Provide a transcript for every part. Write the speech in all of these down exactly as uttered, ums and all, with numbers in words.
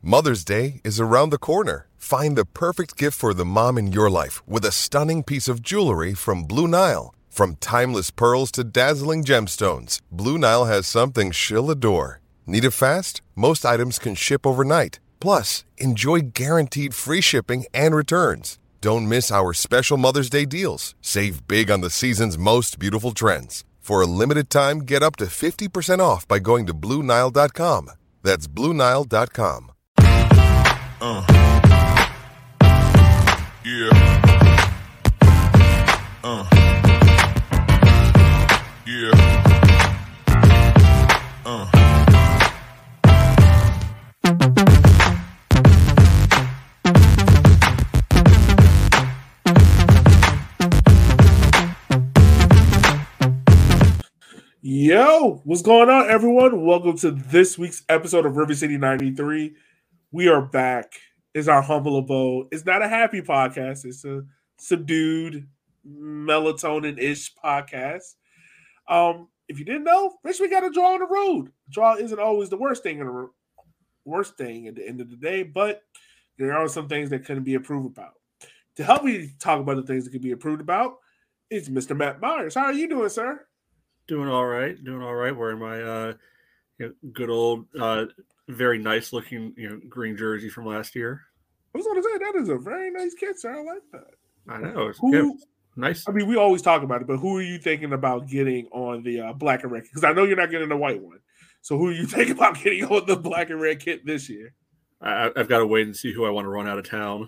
Mother's Day is around the corner. Find the perfect gift for the mom in your life with a stunning piece of jewelry from Blue Nile. From timeless pearls to dazzling gemstones, Blue Nile has something she'll adore. Need it fast? Most items can ship overnight. Plus, enjoy guaranteed free shipping and returns. Don't miss our special Mother's Day deals. Save big on the season's most beautiful trends. For a limited time, get up to fifty percent off by going to Blue Nile dot com. That's Blue Nile dot com. Uh. Yeah. Uh. Yeah. Uh. Yo, what's going on, everyone? Welcome to this week's episode of River City ninety-three. We are back. It's our humble abode. It's not a happy podcast. It's a subdued, melatonin-ish podcast. Um, if you didn't know, Rich, we got a draw on the road. Draw isn't always the worst thing in the worst thing at the end of the day, but there are some things that couldn't be improved about. To help me talk about the things that can be improved about, it's Mister Matt Myers. How are you doing, sir? Doing all right, doing all right. Wearing my uh, you know, good old, uh, very nice looking, you know, green jersey from last year. I was going to say that is a very nice kit, sir. I like that. I know it's who, good. Nice. I mean, we always talk about it, but who are you thinking about getting on the uh, black and red? Because I know you're not getting the white one. So who are you thinking about getting on the black and red kit this year? I, I've got to wait and see who I want to run out of town.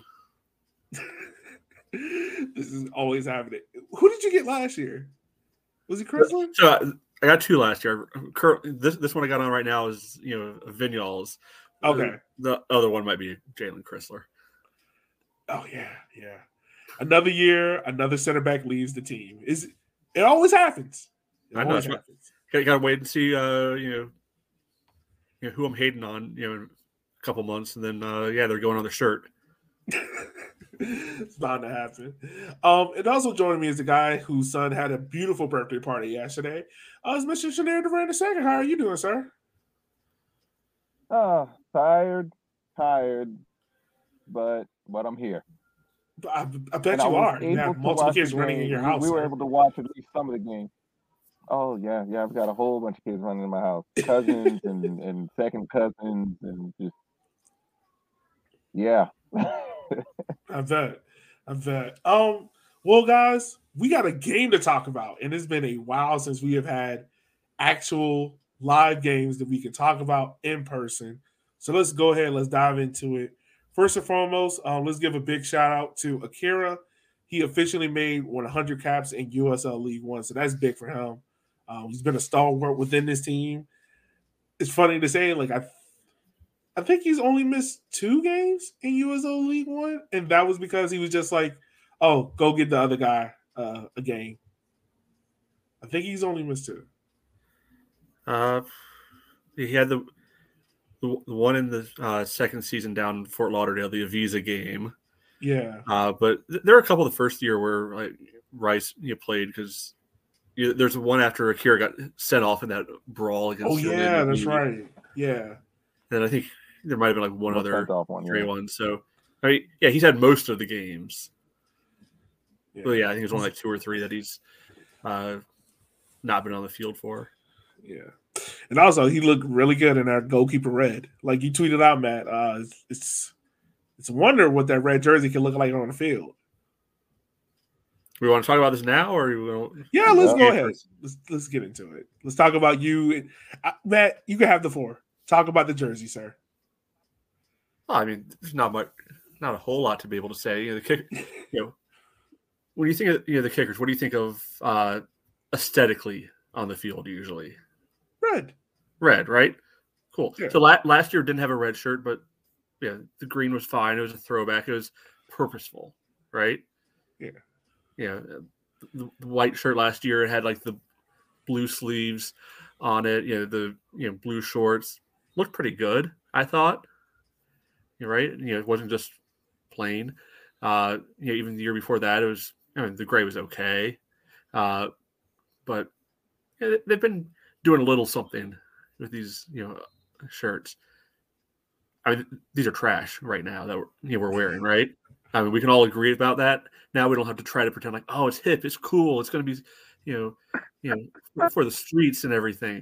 This is always happening. Who did you get last year? Was it Chrysler? So uh, I got two last year. This this one I got on right now is, you know, Vinyals. Okay. The, the other one might be Jalen Chrysler. Oh yeah, yeah. Another year, another center back leaves the team. Is it always happens? It I know. always happens. Got, got to wait and see. Uh, you know, you know who I'm hating on. You know, in a couple months, and then uh, yeah, they're going on their shirt. It's bound to happen. Um, and also joining me is the guy whose son had a beautiful birthday party yesterday. Uh, it's Mister Shanair Duran the second. How are you doing, sir? Oh, tired, tired, but but I'm here. I, I bet and you I are. You have multiple kids running in your we, house. We were sir. able to watch at least some of the game. Oh yeah, yeah. I've got a whole bunch of kids running in my house, cousins and, and second cousins, and just yeah. I bet. I bet. Um, well, guys, we got a game to talk about, and it's been a while since we have had actual live games that we can talk about in person. So let's go ahead. Let's dive into it. First and foremost, um, let's give a big shout out to Akira. He officially made one hundred caps in U S L League One, so that's big for him. Um, he's been a stalwart within this team. It's funny to say, like I. I think he's only missed two games in U S L League One, and that was because he was just like, "Oh, go get the other guy uh, a game." I think he's only missed two. Uh, he had the the, the one in the uh, second season down in Fort Lauderdale, the Avisa game. Yeah. Uh, but th- there are a couple of the first year where like, Rice you know, played because you know, there's one after Akira got sent off in that brawl against. Oh yeah, that's League. right. Yeah. And I think there might have been like one We'll other one, three yeah. one. So, I mean, yeah, he's had most of the games. Yeah. But yeah, I think there's only like two or three that he's uh, not been on the field for. Yeah. And also, he looked really good in our goalkeeper red. Like you tweeted out, Matt. Uh, it's it's a wonder what that red jersey can look like on the field. We want to talk about this now, or we want Yeah, let's Yeah. go ahead. Let's let's get into it. Let's talk about you, uh, Matt. You can have the floor. Talk about the jersey, sir. Well, I mean, there's not much, not a whole lot to be able to say. You know, the kick, you know, when you think of you know the kickers, what do you think of uh, aesthetically on the field? Usually, Red. red, right? Cool. Yeah. So la- last year didn't have a red shirt, but yeah, the green was fine. It was a throwback. It was purposeful, right? Yeah. Yeah. The, the white shirt last year had like the blue sleeves on it. You know, the you know blue shorts looked pretty good, I thought. You're right. You know, it wasn't just plain. Uh, you know, even the year before that, it was. I mean, the gray was okay, uh, but yeah, they've been doing a little something with these, you know, shirts. I mean, these are trash right now that we're, you know, we're wearing, right? I mean, we can all agree about that. Now we don't have to try to pretend like, oh, it's hip, it's cool, it's going to be, you know, you know, for the streets and everything.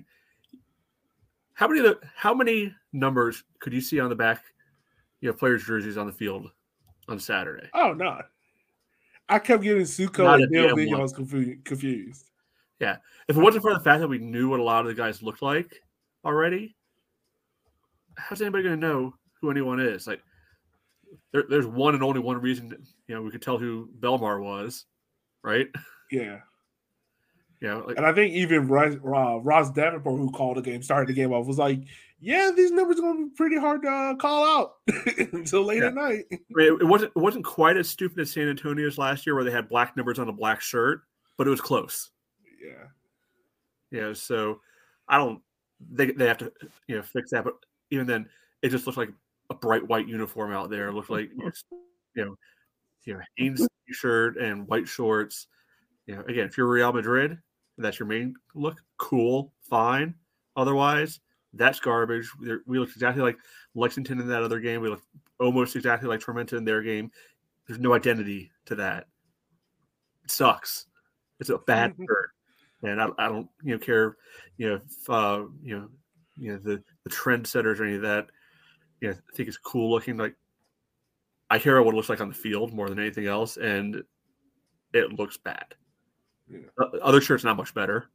How many of the, how many numbers could you see on the back, you know, players' jerseys on the field on Saturday? Oh no, I kept getting Suko Not and a Neil damn Big one. I was confu- confused. Yeah, if it wasn't for the fact that we knew what a lot of the guys looked like already, how's anybody going to know who anyone is? Like, there, there's one and only one reason, you know, we could tell who Belmar was, right? Yeah. Yeah, like, And I think even Ross, uh, Ross Davenport, who called the game, started the game off, was like, yeah, these numbers are going to be pretty hard to uh, call out until late Yeah. at night. I mean, it wasn't it wasn't quite as stupid as San Antonio's last year where they had black numbers on a black shirt, but it was close. Yeah. Yeah, so I don't they they have to you know fix that, but even then it just looks like a bright white uniform out there. It looked like you know you know Hanes t-shirt and white shorts. You know, again, if you're Real Madrid and that's your main look, cool, fine. Otherwise, that's garbage. They're, we look exactly like Lexington in that other game. We look almost exactly like Tormenta in their game. There's no identity to that. It sucks. It's a bad shirt, and I, I don't you know care you know if, uh, you know you know the the trendsetters or any of that. You know, I think it's cool looking. Like I care what it looks like on the field more than anything else, and it looks bad. Yeah. Uh, other shirts not much better,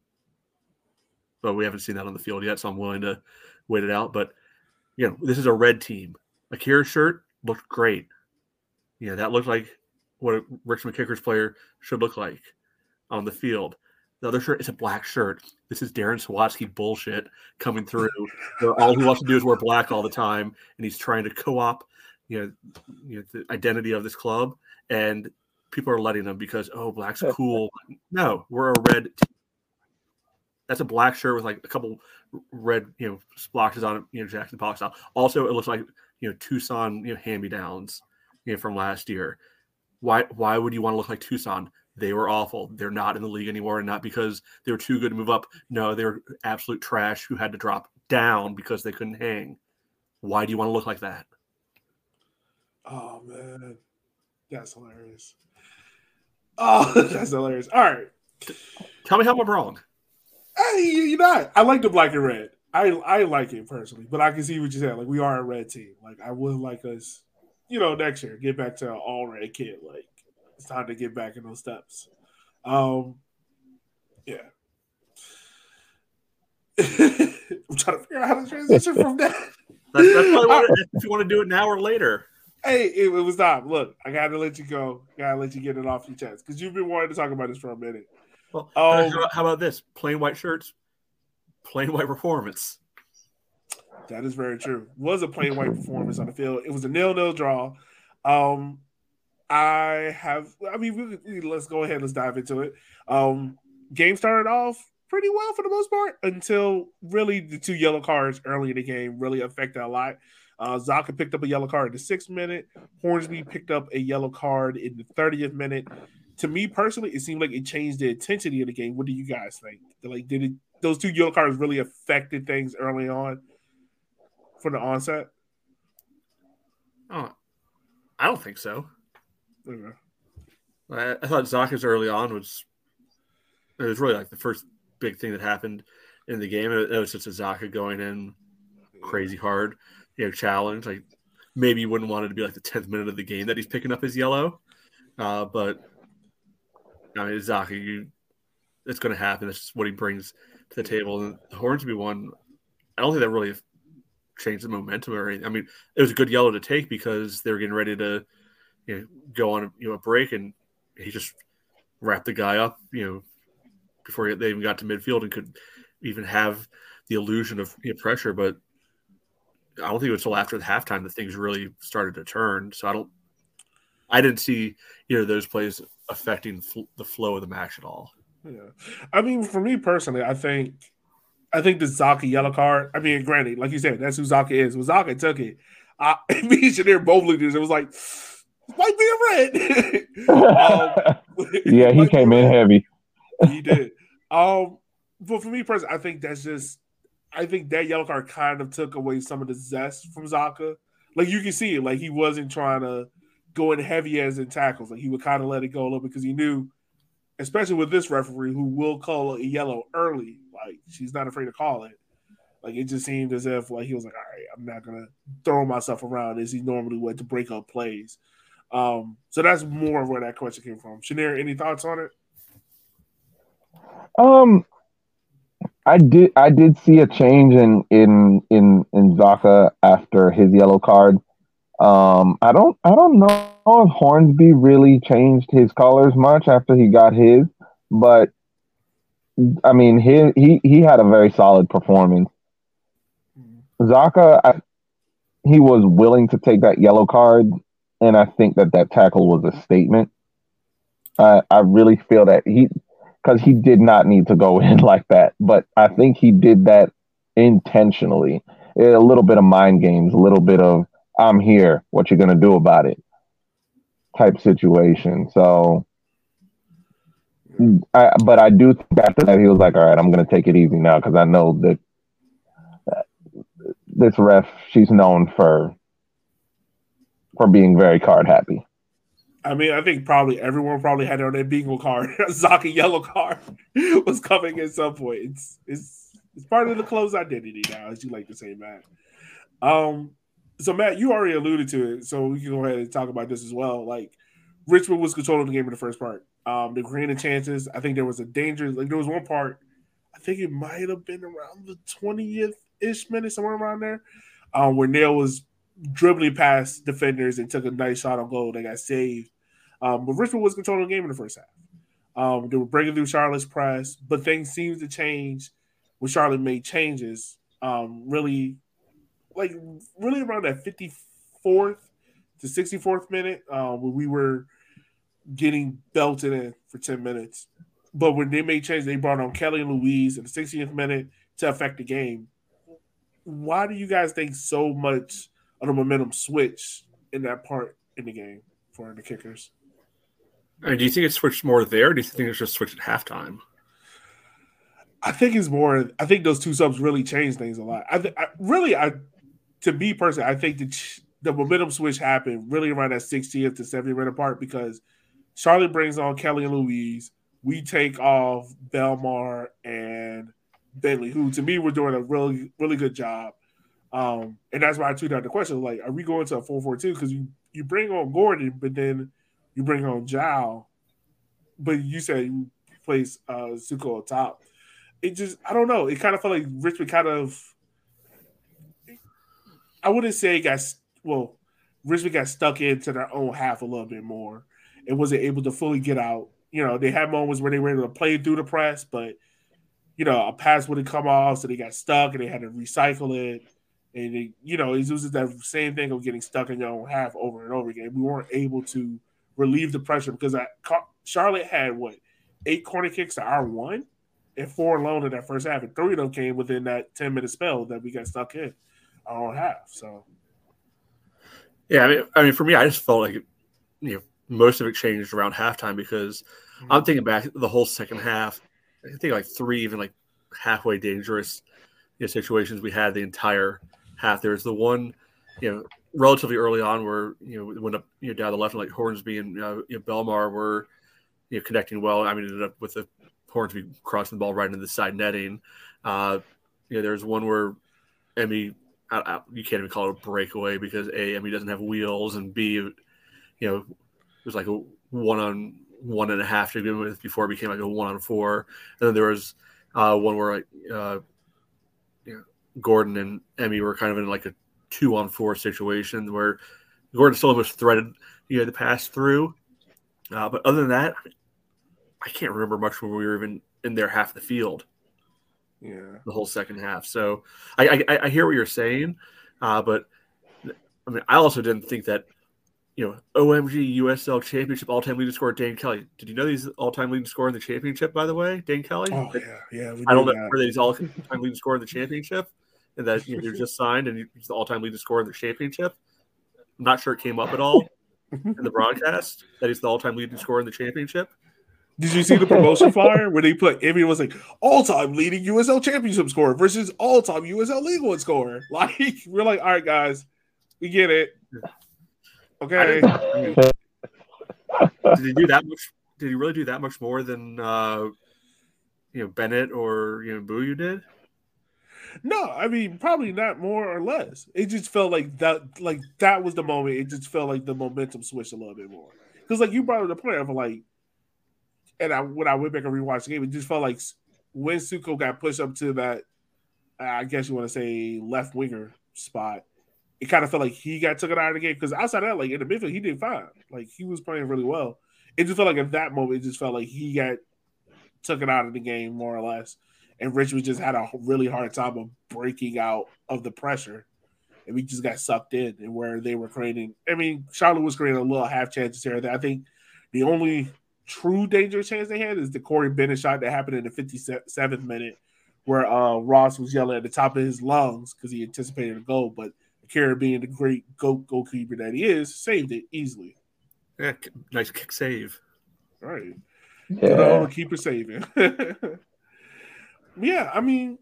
but we haven't seen that on the field yet, so I'm willing to wait it out. But you know, this is a red team. Akira's shirt looked great. You know, that looked like what a Richmond Kickers player should look like on the field. The other shirt is a black shirt. This is Darren Sawatsky bullshit coming through. Where all he wants to do is wear black all the time, and he's trying to co-op, you know, you know, the identity of this club. And people are letting them because oh, black's cool. No, we're a red team. That's a black shirt with like a couple red, you know, splotches on it. You know, Jackson Pollock style. Also, it looks like you know Tucson, you know, hand-me-downs, you know, from last year. Why? Why would you want to look like Tucson? They were awful. They're not in the league anymore, and not because they were too good to move up. No, they were absolute trash who had to drop down because they couldn't hang. Why do you want to look like that? Oh, man. That's hilarious. Oh, that's hilarious. All right. Tell me how I'm wrong. Hey, you, you know, I like the black and red. I I like it personally, but I can see what you said. Like, we are a red team. Like, I would like us, you know, next year, get back to an all red kid. Like, it's time to get back in those steps. Um, yeah. I'm trying to figure out how to transition from that. That's, that's why I wanted, if you want to do it now or later. Hey, it, it was time. Look, I gotta let you go. Gotta let you get it off your chest because you've been wanting to talk about this for a minute. Well, Um, how, how about this? Plain white shirts, plain white performance. That is very true. It was a plain white performance on the field. It was a nil-nil draw. Um, I have. I mean, we, we, let's go ahead. Let's dive into it. Um, game started off pretty well for the most part until really the two yellow cards early in the game really affected a lot. Uh, Zaka picked up a yellow card in the sixth minute. Hornsby picked up a yellow card in the thirtieth minute. To me personally, it seemed like it changed the intensity of the game. What do you guys think? Like, did it, those two yellow cards really affected things early on from the onset? Oh, I don't think so. Okay. I, I thought Zaka's early on was it was really like the first big thing that happened in the game. It, it was just a Zaka going in crazy hard, you know, challenge. Like maybe you wouldn't want it to be like the tenth minute of the game that he's picking up his yellow, uh, but I mean Zaka, you it's going to happen. That's just what he brings to the table. And the Hornsby one, I don't think that really changed the momentum or anything. I mean, it was a good yellow to take because they were getting ready to, you know, go on a, you know, a break, and he just wrapped the guy up, you know, before they even got to midfield and could even have the illusion of, you know, pressure. But I don't think it was until after the halftime that things really started to turn. So I don't, I didn't see either of those plays affecting fl- the flow of the match at all. Yeah, I mean, for me personally, I think, I think the Zaka yellow card. I mean, granted, like you said, that's who Zaka is. When Zaka took it, I, me and Shaneer both looked at it. It was like, white being red. um, yeah, he came in heavy. He did. Um, but for me personally, I think that's just I think that yellow card kind of took away some of the zest from Zaka. Like you can see it, like he wasn't trying to go in heavy as in tackles. Like he would kind of let it go a little because he knew, especially with this referee who will call a yellow early, like she's not afraid to call it. Like it just seemed as if like he was like, all right, I'm not gonna throw myself around as he normally would to break up plays. Um, so that's more of where that question came from. Shanir, any thoughts on it? Um, I did. I did see a change in in in in Zaka after his yellow card. Um, I don't. I don't know if Hornsby really changed his colors much after he got his, but I mean, he he he had a very solid performance. Zaka, I, he was willing to take that yellow card, and I think that that tackle was a statement. I I really feel that he. Because he did not need to go in like that. But I think he did that intentionally. A little bit of mind games, a little bit of, I'm here, what you going to do about it type situation. So, I, but I do think after that, he was like, all right, I'm going to take it easy now because I know that uh, this ref, she's known for for being very card happy. I mean, I think probably everyone probably had it on their bingo card. Zaka yellow card was coming at some point. It's it's it's part of the closed identity now, as you like to say, Matt. Um, so Matt, you already alluded to it, so we can go ahead and talk about this as well. Like Richmond was controlling the game in the first part. Um, they created chances. I think there was a danger. Like there was one part, I think it might have been around the twentieth ish minute, somewhere around there, um, where Neil was dribbling past defenders and took a nice shot on goal that got saved. Um, but Richmond was controlling the game in the first half. Um, they were breaking through Charlotte's press, but things seemed to change when Charlotte made changes. Um, really, like really around that fifty-fourth to sixty-fourth minute, uh, where we were getting belted in for ten minutes. But when they made changes, they brought on Kelly and Louise in the sixtieth minute to affect the game. Why do you guys think so much of the momentum switched in that part in the game for the Kickers? I mean, do you think it switched more there, or do you think it's just switched at halftime? I think it's more. I think those two subs really changed things a lot. I, th- I really, I to me personally, I think the the momentum switch happened really around that sixtieth to seventieth minute part because Charlotte brings on Kelly and Louise. We take off Belmar and Bentley, who to me were doing a really really good job. Um, and that's why I tweeted out the question: like, are we going to a four four two? Because you you bring on Gordon, but then you bring on Zhao, but you said you place uh, Zuko on top. It just, I don't know. It kind of felt like Richmond kind of, I wouldn't say it got, well, Richmond got stuck into their own half a little bit more and wasn't able to fully get out. You know, they had moments where they were able to play through the press, but, you know, a pass wouldn't come off, so they got stuck and they had to recycle it. And, they, you know, it was that same thing of getting stuck in your own half over and over again. We weren't able to relieve the pressure because I, Charlotte had, what, eight corner kicks to our one? And four alone in that first half, and three of them came within that ten-minute spell that we got stuck in our own half. So, yeah, I mean, I mean, for me, I just felt like you know most of it changed around halftime because mm-hmm. I'm thinking back the whole second half. I think like three even like halfway dangerous you know, situations we had the entire half. There was the one, you know, relatively early on where you know we went up you know down the left and like Hornsby and uh, you know, Belmar were you know connecting well. I mean, ended up with a Hornsby crossing the ball right into the side netting. Uh, you know, there's one where Emmy, I, I, you can't even call it a breakaway because A, Emmy doesn't have wheels, and B, you know, it was like a one on one and a half to begin with before it became like a one on four. And then there was uh, one where like uh, you know, Gordon and Emmy were kind of in like a two on four situation where Gordon still almost threaded you know the pass through. Uh, but other than that, I mean, I can't remember much when we were even in there half the field. Yeah, the whole second half. So I I, I hear what you're saying, uh, but I mean I also didn't think that you know O M G U S L Championship all-time leading scorer Dane Kelly. Did you know he's all-time leading scorer in the championship? By the way, Dane Kelly. Oh yeah, yeah. We I don't know that. whether he's all-time leading scorer in the championship, and that you know, you're just signed and he's the all-time leading scorer in the championship. I'm not sure it came up at all in the broadcast that he's the all-time leading scorer in the championship. Did you see the promotion flyer where they put everyone was like all-time leading U S L championship scorer versus all-time U S L League One scorer? Like we're like, all right, guys, we get it. Okay. I mean, did he do that much? Did he really do that much more than uh, you know Bennett or you know Booyu did? No, I mean probably not more or less. It just felt like that, like that was the moment. It just felt like the momentum switched a little bit more because, like you brought up the point of like. And I, when I went back and rewatched the game, it just felt like when Suko got pushed up to that, I guess you want to say left winger spot, it kind of felt like he got taken out of the game. Because outside of that, like in the midfield, he did fine. Like he was playing really well. It just felt like at that moment, it just felt like he got taken out of the game more or less. And Richmond just had a really hard time of breaking out of the pressure. And we just got sucked in and where they were creating. I mean, Charlotte was creating a little half chances here. I think the only true dangerous chance they had is the Corey Bennett shot that happened in the fifty-seventh minute where uh, Ross was yelling at the top of his lungs because he anticipated a goal, but Akira, being the great goat goalkeeper that he is, saved it easily. Yeah, nice kick save. All right. Yeah. Good old keeper saving. Yeah, I mean,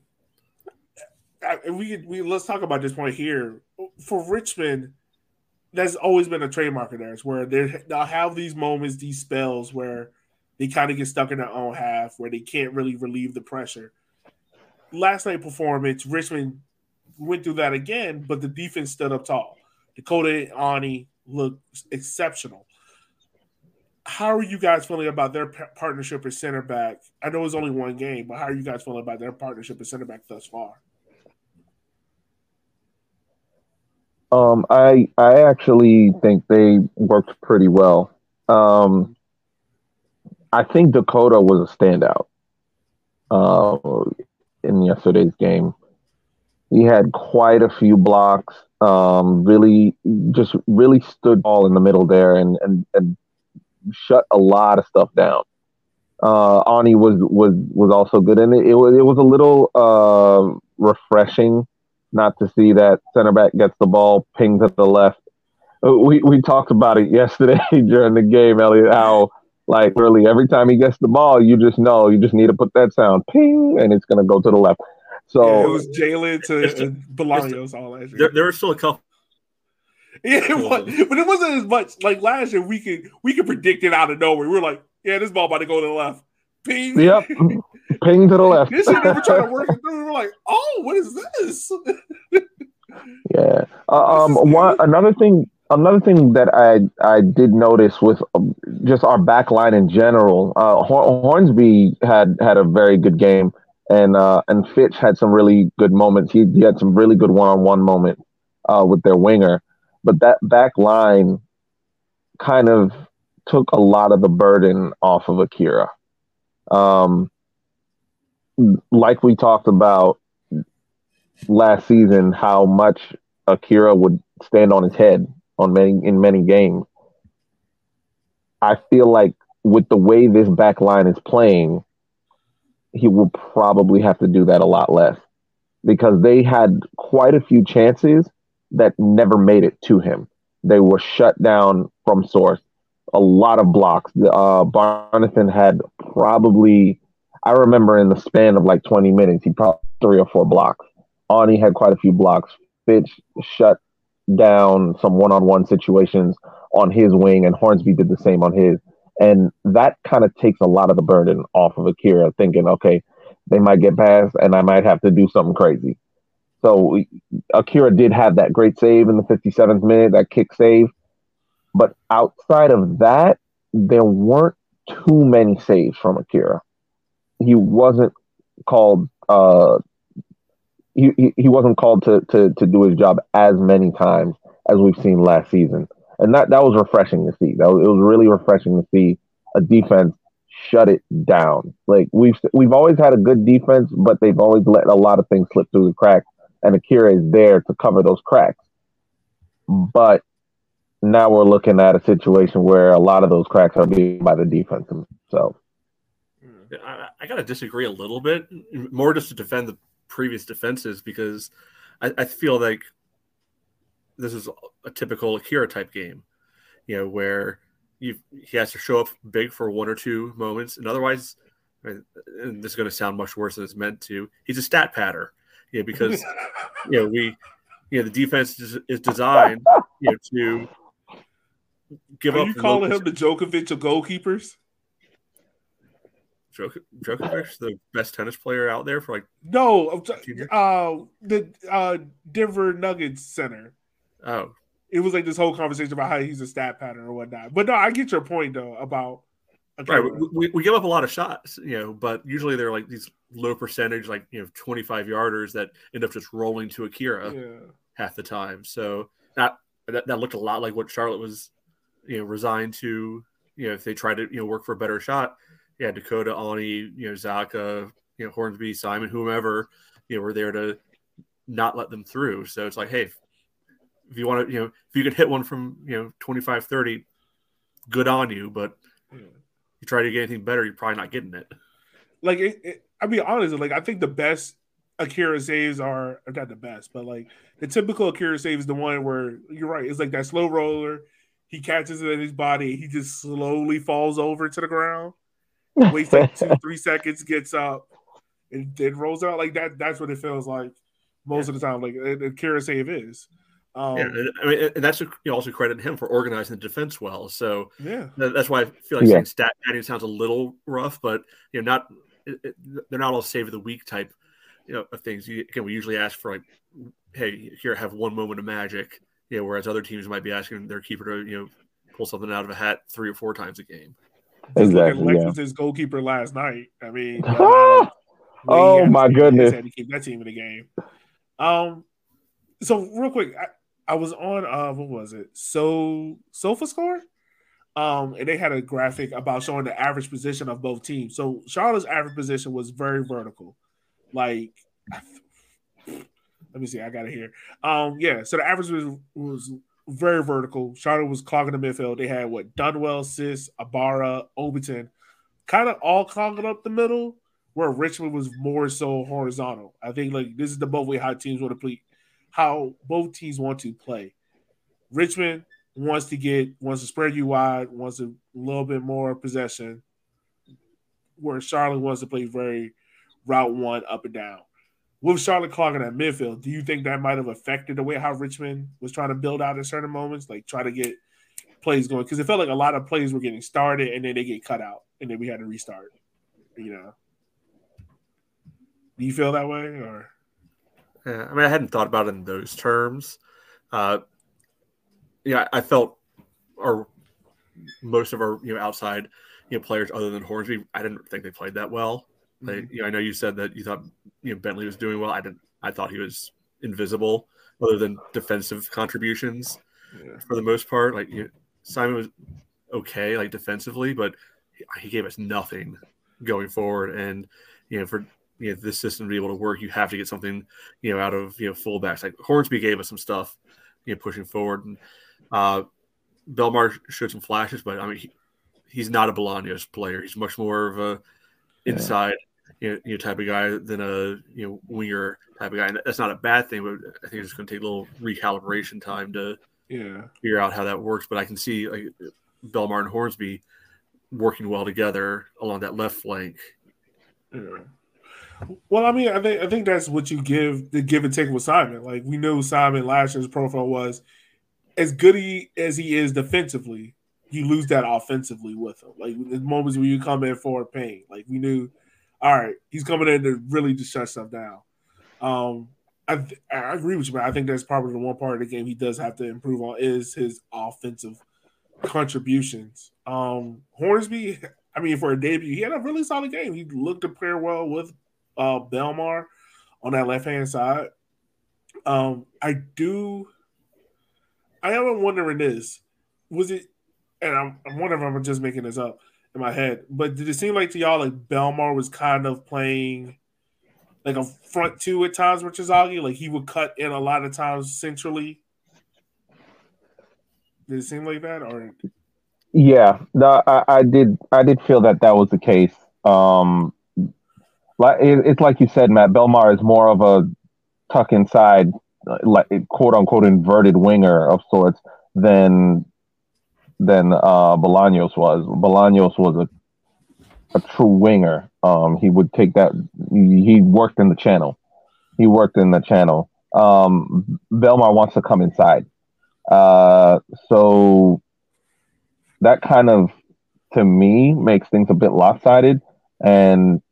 I, we we let's talk about this point here. For Richmond, that's always been a trademark of theirs, where they'll have these moments, these spells where they kind of get stuck in their own half, where they can't really relieve the pressure. Last night performance, Richmond went through that again, but the defense stood up tall. Dakota and Ani looked exceptional. How are you guys feeling about their p- partnership at center back? I know it's only one game, but how are you guys feeling about their partnership at center back thus far? Um, I I actually think they worked pretty well. Um, I think Dakota was a standout uh, in yesterday's game. He had quite a few blocks. Um, really, just really stood tall in the middle there and and, and shut a lot of stuff down. Uh, Ani was was was also good, and it, it was it was a little uh, refreshing not to see that center back gets the ball pinged to the left. We we talked about it yesterday during the game, Elliot, how like really every time he gets the ball, you just know you just need to put that sound ping and it's gonna go to the left. So yeah, it was Jalen to uh, Bolaños all last year. There, there were still a couple. Yeah, it was, but it wasn't as much like last year. We could we could predict it out of nowhere. We were like, yeah, this ball about to go to the left. Ping. Yep. Ping to the left. This shit never tried to work it through. We were like, oh, what is this? Yeah. Uh, um. One another thing. Another thing that I I did notice with um, just our back line in general. Uh, Hor- Hornsby had had a very good game, and uh, and Fitch had some really good moments. He, he had some really good one on one moments uh, with their winger, but that back line kind of took a lot of the burden off of Akira. Um, like we talked about last season, how much Akira would stand on his head on many in many games. I feel like with the way this back line is playing, he will probably have to do that a lot less because they had quite a few chances that never made it to him. They were shut down from source. A lot of blocks. Uh, Barnathan had probably, I remember in the span of like twenty minutes, he probably three or four blocks. Ani had quite a few blocks. Fitch shut down some one-on-one situations on his wing, and Hornsby did the same on his. And that kind of takes a lot of the burden off of Akira, thinking, okay, they might get past, and I might have to do something crazy. So Akira did have that great save in the fifty-seventh minute, that kick save. But outside of that, there weren't too many saves from Akira. He wasn't called. Uh, he, he he wasn't called to, to to do his job as many times as we've seen last season, and that, that was refreshing to see. That was, it was really refreshing to see a defense shut it down. Like we've we've always had a good defense, but they've always let a lot of things slip through the cracks, and Akira is there to cover those cracks. But now we're looking at a situation where a lot of those cracks are being by the defense themselves. I, I got to disagree a little bit, more just to defend the previous defenses, because I, I feel like this is a typical Akira type game, you know, where you he has to show up big for one or two moments, and otherwise, and this is going to sound much worse than it's meant to. He's a stat patter, you know, because you know we, you know, the defense is, is designed, you know, to give Are up. you calling low- him the Djokovic of goalkeepers? Djok- Djokovic, the best tennis player out there for like No, I'm t- Junior? uh, the uh, Denver Nuggets center. oh It was like this whole conversation about how he's a stat pattern or whatnot. But no, I get your point though about right. We, we, we give up a lot of shots, you know, but usually they're like these low percentage, like you know, twenty-five yarders that end up just rolling to Akira Yeah. half the time. So that, that that looked a lot like what Charlotte was, you know, resigned to. You know, if they tried to you know work for a better shot, yeah, Dakota, Ani, you know, Zaka, you know, Hornsby, Simon, whomever, you know, were there to not let them through. So it's like, hey, if, if you want to, you know, if you can hit one from you know twenty-five, thirty, good on you. But Yeah. you try to get anything better, you're probably not getting it. Like it, it, I mean, honestly, like I think the best Akira saves are or not the best, but like the typical Akira save is the one where you're right. It's like that slow roller. He catches it in his body. He just slowly falls over to the ground. Waits like two, three seconds, gets up, and then rolls out like that. That's what it feels like most Yeah. of the time. Like the Akira save is. Um, Yeah, and, I mean, and that's a, you also credit him for organizing the defense well. So yeah. that, that's why I feel like Yeah. saying stat padding sounds a little rough, but you know, not it, it, they're not all save of the week type, you know, of things. You, again, we usually ask for like, hey, here, have one moment of magic, you know, whereas other teams might be asking their keeper to you know pull something out of a hat three or four times a game. Just look at Exactly. Yeah. Lexus's goalkeeper last night. I mean, the amount of weight he Oh had to my keep- he goodness. had to keep that team in the game. Um, so real quick, I, I was on uh, what was it? So SofaScore, um, and they had a graphic about showing the average position of both teams. So Charlotte's average position was very vertical, like. Let me see. I got it here. Um, yeah. So the average was was very vertical. Charlotte was clogging the midfield. They had what Dunwell, Sis, Abara, Overton, kind of all clogging up the middle. Where Richmond was more so horizontal. I think like this is the both way how teams want to play, how both teams want to play. Richmond wants to get wants to spread you wide, wants a little bit more possession. Where Charlotte wants to play very route one up and down. With Charlotte clogging that midfield, do you think that might have affected the way how Richmond was trying to build out at certain moments, like try to get plays going? Because it felt like a lot of plays were getting started and then they get cut out, and then we had to restart. You know, do you feel that way, or? Yeah, I mean, I hadn't thought about it in those terms. Uh, yeah, I felt our most of our you know outside you know players other than Hornsby, I didn't think they played that well. They, you know, I know you said that you thought you know Bentley was doing well. I didn't. I thought he was invisible, other than defensive contributions Yeah. for the most part. Like you know, Simon was okay, like defensively, but he, he gave us nothing going forward. And you know, for you know this system to be able to work, you have to get something you know out of you know fullbacks. Like Hornsby gave us some stuff, you know, pushing forward. And uh, Belmar showed some flashes, but I mean, he, he's not a Bolaños player. He's much more of a inside. You know, you know, type of guy than a you know winger type of guy, and that's not a bad thing. But I think it's going to take a little recalibration time to Yeah. figure out how that works. But I can see like Belmar and Hornsby working well together along that left flank. Yeah. Well, I mean, I think I think that's what you give the give and take with Simon. Like we knew Simon last year's profile was as good he, as he is defensively, you lose that offensively with him. Like the moments where you come in for pain, like we knew. All right, he's coming in to really just shut stuff down. Um, I, th- I agree with you, man. I think that's probably the one part of the game he does have to improve on is his offensive contributions. Um, Hornsby, I mean, for a debut, he had a really solid game. He looked to pair well with uh, Belmar on that left hand side. Um, I do. I am wondering this: was it? And I'm, I'm wondering if I'm just making this up in my head, but did it seem like to y'all like Belmar was kind of playing like a front two at times with Chizagi? Like he would cut in a lot of times centrally. Did it seem like that, or Yeah, no, I, I did. I did feel that that was the case. Um, like it, it's like you said, Matt. Belmar is more of a tuck inside, like quote unquote inverted winger of sorts than than uh, Bolaños was. Bolaños was a a true winger. Um, he would take that. He, he worked in the channel. He worked in the channel. Um, Belmar wants to come inside. Uh, so that kind of, to me, makes things a bit lopsided. And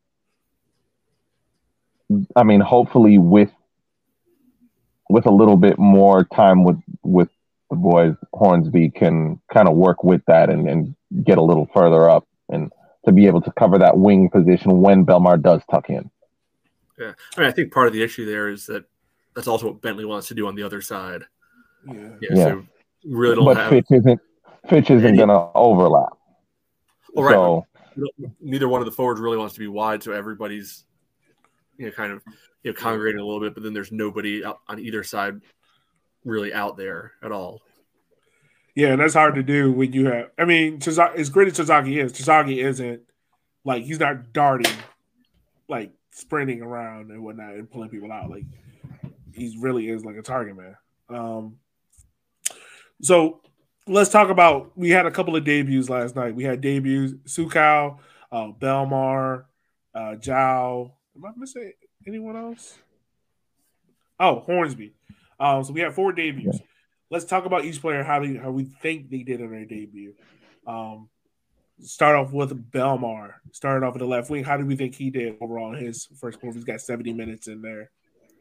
I mean, hopefully with with a little bit more time with with the boys, Hornsby can kind of work with that and, and get a little further up and to be able to cover that wing position when Belmar does tuck in. Yeah, I mean, I think part of the issue there is that that's also what Bentley wants to do on the other side. Yeah, yeah. yeah. So really don't but have. Fitch isn't Fitch isn't any... going to overlap. Well, right. So, neither one of the forwards really wants to be wide, so everybody's you know kind of you know congregating a little bit, but then there's nobody out on either side really out there at all. Yeah, and that's hard to do when you have. I mean, as great as Terzaghi is, Terzaghi isn't like he's not darting, like sprinting around and whatnot and pulling people out. Like he really is like a target man. Um, so let's talk about. We had a couple of debuts last night. We had debuts: Sukau, uh, Belmar, uh, Zhao. Am I missing anyone else? Oh, Hornsby. Um, so we have four debuts. Yeah. Let's talk about each player, how they, how we think they did in their debut. Um, start off with Belmar. Started off with the left wing. How do we think he did overall in his first quarter? He's got seventy minutes in there.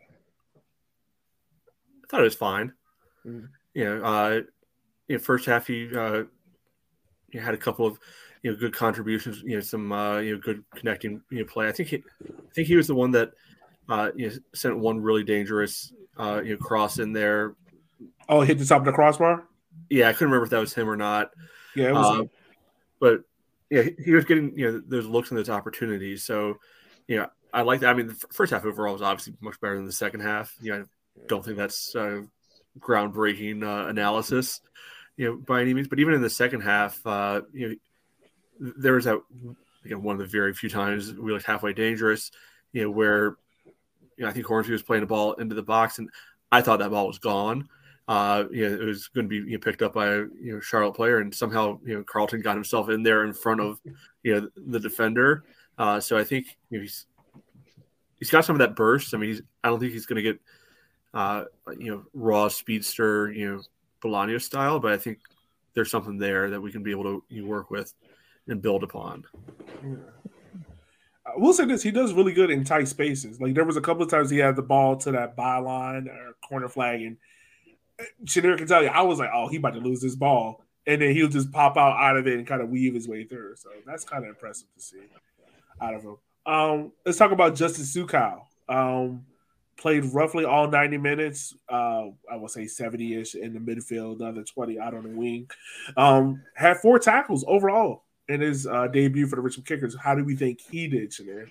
I thought it was fine. Mm-hmm. You know, uh, you know, first half he uh, you had a couple of you know good contributions. You know, some uh, you know good connecting you know play. I think he, I think he was the one that uh, you know sent one really dangerous uh, you know cross in there. Oh, hit the top of the crossbar? Yeah, I couldn't remember if that was him or not. Yeah, it was. Uh, but yeah, he, he was getting you know those looks and those opportunities. So, you know, I like that. I mean, the first half overall was obviously much better than the second half. You know, I don't think that's uh, groundbreaking uh, analysis, you know, by any means. But even in the second half, uh, you know, there was that again one of the very few times we looked halfway dangerous. You know, where you know I think Hornsby was playing the ball into the box, and I thought that ball was gone. Uh, you know, it was going to be you know, picked up by a you know Charlotte player, and somehow you know Carlton got himself in there in front of you know the defender. Uh, so I think you know, he's he's got some of that burst. I mean, he's, I don't think he's going to get uh, you know raw speedster you know Bolaños style, but I think there's something there that we can be able to you know, work with and build upon. Yeah. I will say this: he does really good in tight spaces. Like there was a couple of times he had the ball to that byline or corner flag, and Chenier can tell you, I was like, oh, he about to lose this ball. And then he'll just pop out out of it and kind of weave his way through. So that's kind of impressive to see out of him. Um, let's talk about Justin Sukau. Um, played roughly all ninety minutes. Uh, I will say seventy-ish in the midfield, another twenty out on the wing. Um, had four tackles overall in his uh, debut for the Richmond Kickers. How do we think he did, Chenier?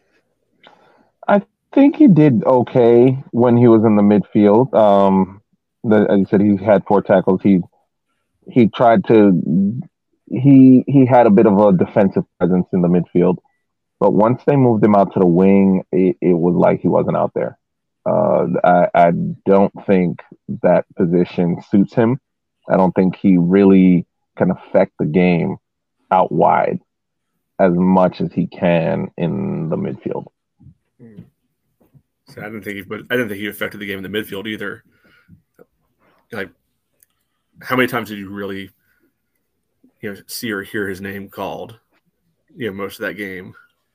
I think he did okay when he was in the midfield. Um The, as you said, he had four tackles. He he tried to he he had a bit of a defensive presence in the midfield, but once they moved him out to the wing, it, it was like he wasn't out there. Uh, I, I don't think that position suits him. I don't think he really can affect the game out wide as much as he can in the midfield. So I didn't think he, but I didn't think he affected the game in the midfield either. Like, how many times did you really, you know, see or hear his name called? You know, most of that game.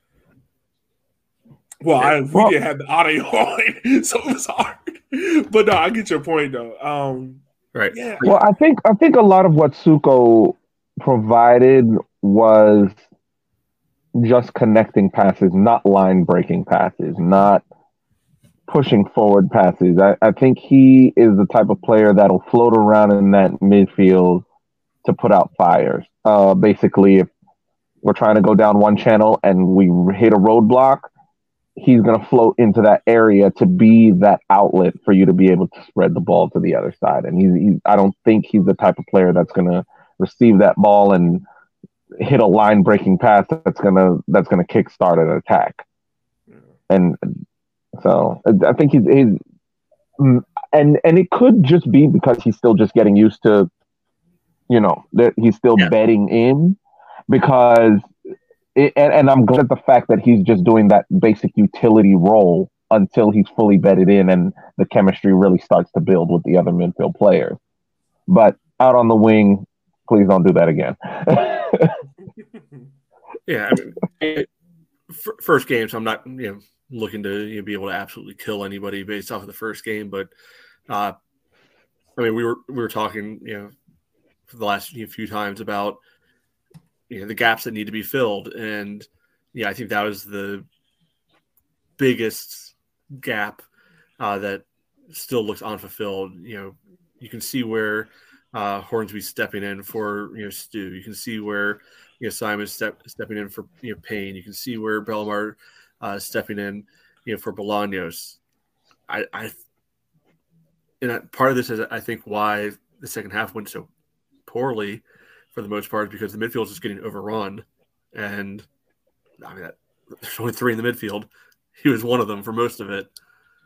Well, I, we well, didn't have the audio on, so it was hard. But no, I get your point though. Um, right. Yeah. Well, I think I think a lot of what Suko provided was just connecting passes, not line breaking passes, not pushing forward passes. I, I think he is the type of player that'll float around in that midfield to put out fires. Uh, basically, if we're trying to go down one channel and we hit a roadblock, he's going to float into that area to be that outlet for you to be able to spread the ball to the other side. And he's, he's I don't think he's the type of player that's going to receive that ball and hit a line breaking pass that's going to that's going to kickstart an attack. And So I think he's, he's and and it could just be because he's still just getting used to you know, that he's still Yeah. betting in because, it, and, and I'm glad at the fact that he's just doing that basic utility role until he's fully bedded in and the chemistry really starts to build with the other midfield players. But out on the wing, please don't do that again. Yeah, I mean, it, f- first game, so I'm not you know looking to you know, be able to absolutely kill anybody based off of the first game, but uh, I mean, we were we were talking you know for the last you know, few times about you know the gaps that need to be filled, and yeah, I think that was the biggest gap uh, that still looks unfulfilled. You know, you can see where uh, Hornsby's stepping in for you know Stu. You can see where you know Simon's step, stepping in for you know Payne. You can see where Belmar uh, stepping in you know for Bolaños. I, I and part of this is I think why the second half went so poorly for the most part because the midfield is just getting overrun, and I mean that, there's only three in the midfield. He was one of them for most of it.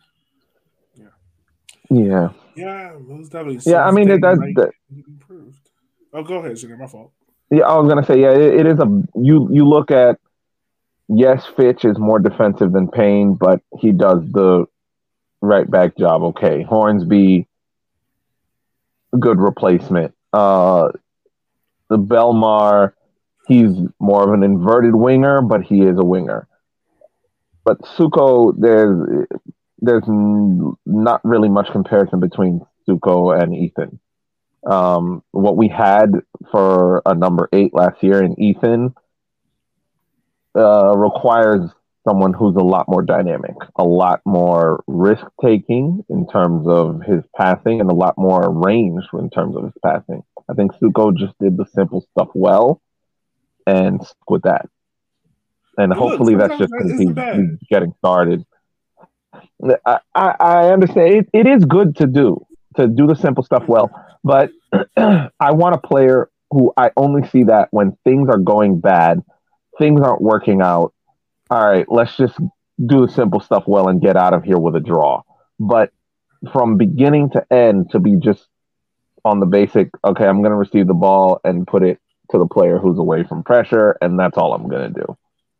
Yeah. Yeah, most definitely. Yeah, I mean, it, that's that, improved. Oh, go ahead, Junior. My fault. Yeah, I was gonna say, yeah, it, it is a you. You look at yes, Fitch is more defensive than Payne, but he does the right back job. Okay, Hornsby, good replacement. Uh, the Belmar, he's more of an inverted winger, but he is a winger. But Suko, there's there's not really much comparison between Suko and Ethan. Um, what we had for a number eight last year in Ethan uh, requires someone who's a lot more dynamic, a lot more risk taking in terms of his passing, and a lot more range in terms of his passing. I think Suko just did the simple stuff well and stuck with that. And hopefully that's just because he's, he's getting started. I, I, I understand it, it is good to do to do the simple stuff well, but I want a player who I only see that when things are going bad, things aren't working out. All right, let's just do the simple stuff well and get out of here with a draw. But from beginning to end, to be just on the basic, okay, I'm going to receive the ball and put it to the player who's away from pressure, and that's all I'm going to do.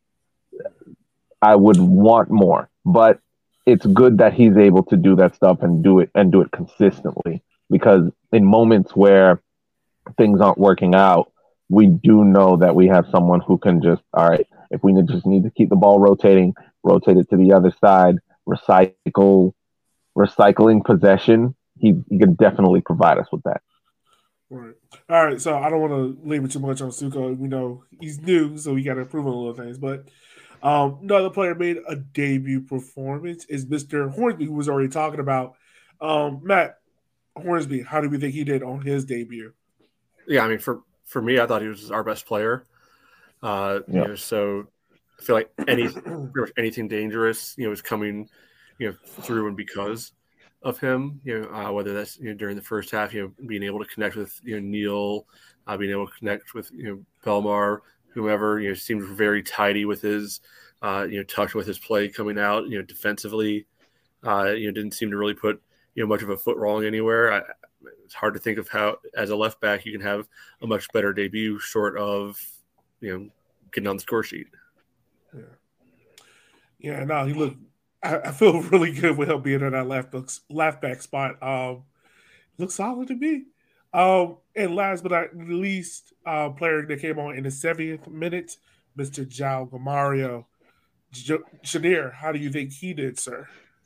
I would want more, but it's good that he's able to do that stuff and do it and do it consistently, because in moments where things aren't working out, we do know that we have someone who can just, all right, if we just need to keep the ball rotating, rotate it to the other side, recycle, recycling possession, he, he can definitely provide us with that. Right. All right, so I don't want to labor too much on Suko. We know he's new, so we got to improve on little things, but Um, another player made a debut performance is Mister Hornsby, who was already talking about. Um, Matt Hornsby, how do we think he did on his debut? Yeah, I mean, for, for me, I thought he was our best player. Uh, yeah. You know, so I feel like any pretty much anything dangerous, you know, is coming, you know, through and because of him. You know, uh, whether that's you know during the first half, you know, being able to connect with you know Neil, uh, being able to connect with you know Belmar. Whomever, you know, seems very tidy with his, uh, you know, touch with his play coming out, you know, defensively, uh, you know, didn't seem to really put, you know, much of a foot wrong anywhere. I, it's hard to think of how, as a left back, you can have a much better debut short of, you know, getting on the score sheet. Yeah. Yeah, no, he looked, I, I feel really good with him being in that left, left back spot. Um, looks solid to me. Um, and last but not least, uh, player that came on in the seventieth minute, Mister João Gamalho. J- Shanir, how do you think he did, sir?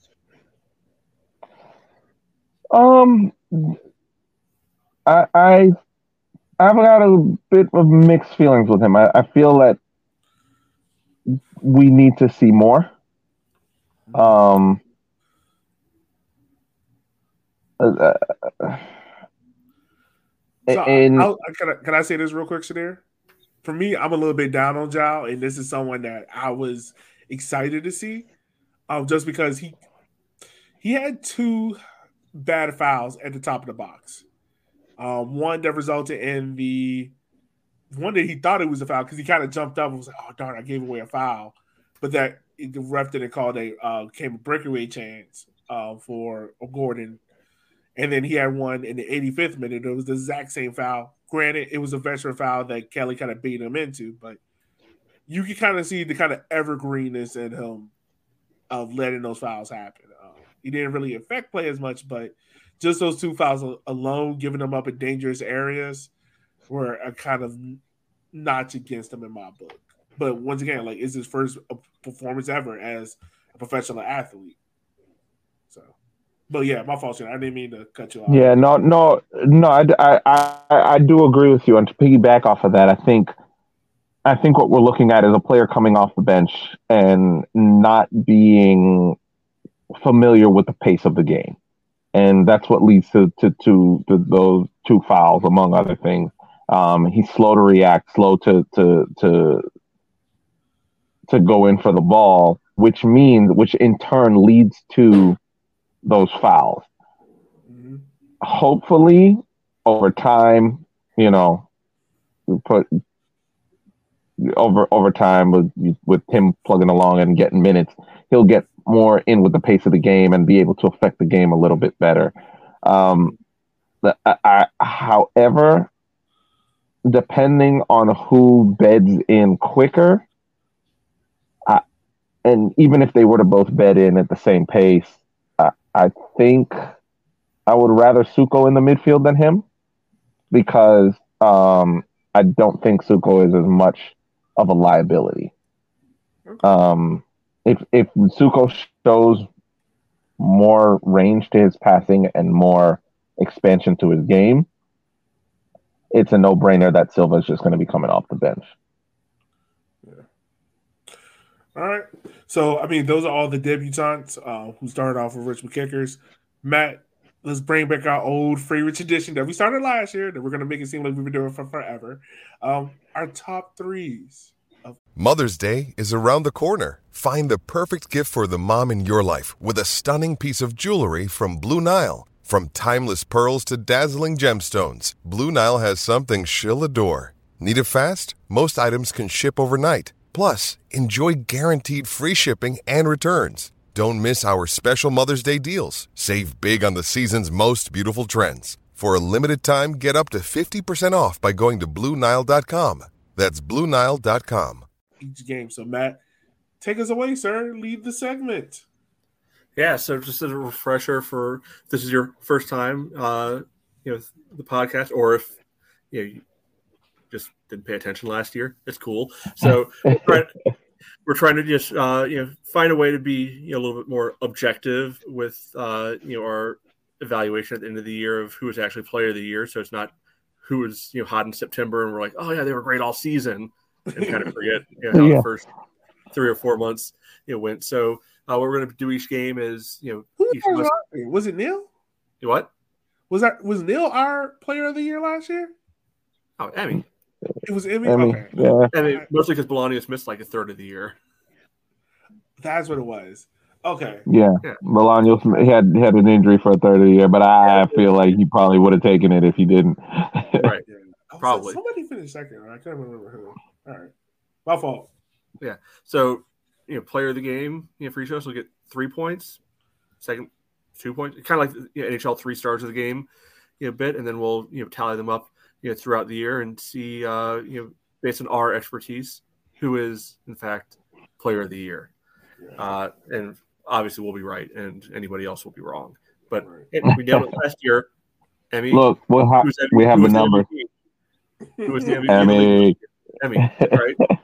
Um, I I I've got a bit of mixed feelings with him. I, I feel that we need to see more. Um. Uh, So and I'll, I'll, can, I, can I say this real quick, Shanir? For me, I'm a little bit down on João, and this is someone that I was excited to see, um, just because he he had two bad fouls at the top of the box. Um, one that resulted in the one that he thought it was a foul because he kind of jumped up and was like, "Oh darn, I gave away a foul," but that the ref didn't call a uh, came a breakaway chance uh, for Gordon. And then he had one in the eighty-fifth minute. It was the exact same foul. Granted, it was a veteran foul that Kelly kind of beat him into, but you can kind of see the kind of evergreenness in him of letting those fouls happen. Um, he didn't really affect play as much, but just those two fouls alone, giving them up in dangerous areas, were a kind of notch against him in my book. But once again, like, it's his first performance ever as a professional athlete. So, but yeah, my fault. I didn't mean to cut you off. Yeah, no, no, no. I, I, I, I do agree with you. And to piggyback off of that, I think, I think what we're looking at is a player coming off the bench and not being familiar with the pace of the game, and that's what leads to to to, to those two fouls, among other things. Um, he's slow to react, slow to to to to go in for the ball, which means, which in turn leads to those fouls. Mm-hmm. Hopefully, over time, you know, we put over over time with with him plugging along and getting minutes, he'll get more in with the pace of the game and be able to affect the game a little bit better. Um, the, I, I, however, depending on who beds in quicker, I, and even if they were to both bed in at the same pace, I, I think I would rather Suko in the midfield than him, because um, I don't think Suko is as much of a liability. Um, if if Suko shows more range to his passing and more expansion to his game, it's a no-brainer that Silva's just going to be coming off the bench. Yeah. All right. So, I mean, those are all the debutantes uh, who started off with Richmond Kickers. Matt, let's bring back our old favorite tradition that we started last year that we're going to make it seem like we've been doing for forever. Um, our top threes. Of- Mother's Day is around the corner. Find the perfect gift for the mom in your life with a stunning piece of jewelry from Blue Nile. From timeless pearls to dazzling gemstones, Blue Nile has something she'll adore. Need it fast? Most items can ship overnight. Plus, enjoy guaranteed free shipping and returns. Don't miss our special Mother's Day deals. Save big on the season's most beautiful trends. For a limited time, get up to fifty percent off by going to Blue Nile dot com. That's Blue Nile dot com. Each game. So, Matt, take us away, sir. Lead the segment. Yeah, so just as a refresher for if this is your first time, uh, you know, the podcast, or if you know you just didn't pay attention last year, it's cool. So we're, trying, we're trying to just uh, you know find a way to be you know a little bit more objective with uh, you know our evaluation at the end of the year of who was actually player of the year. So it's not who was you know hot in September and we're like, oh yeah, they were great all season, and kind of forget you know how yeah. the first three or four months you know went. So. Uh, what we're going to do each game is, you know, Who each was, must... was it Neil? What? Was that was Neil our player of the year last year? Oh, Emmy. It was Emmy. Emmy, Okay, yeah. Emmy, mostly because Bolaños missed like a third of the year. That's what it was. Okay. Yeah, yeah. Bolaños he had he had an injury for a third of the year, but I feel like he probably would have taken it if he didn't. Right. Yeah. Probably. Somebody finished second. I can't remember who. All right. My fault. Yeah. So. You know, player of the game, you know, for each of us will get three points, second two points, kind of like you know, N H L three stars of the game, you know, bit, and then we'll you know tally them up, you know, throughout the year and see, uh, you know, based on our expertise, who is in fact player of the year, uh, and obviously we'll be right, and anybody else will be wrong. But hey, we nailed it last year. Emmy, look, we'll ha- we have the number. Who was the M V P? Emmy, Emmy, right?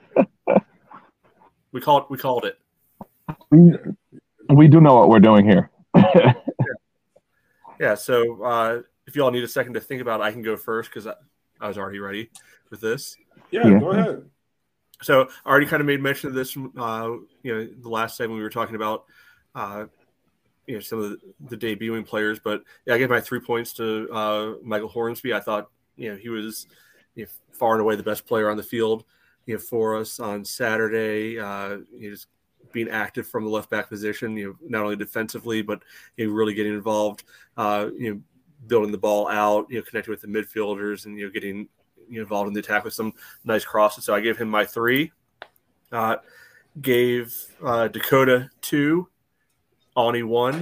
We called we called it. We, we do know what we're doing here. yeah. yeah. So uh, if you all need a second to think about it, I can go first because I, I was already ready with this. Yeah, yeah, go ahead. So I already kind of made mention of this. Uh, you know, the last segment we were talking about, uh, you know, some of the, the debuting players. But yeah, I gave my three points to uh, Michael Hornsby. I thought you know he was you know, far and away the best player on the field. You know, for us on Saturday, uh, you know, just being active from the left back position, you know, not only defensively, but you know, really getting involved, uh, you know, building the ball out, you know, connecting with the midfielders and, you know, getting you know, involved in the attack with some nice crosses. So I gave him my three, uh, gave uh, Dakota two, Ani one,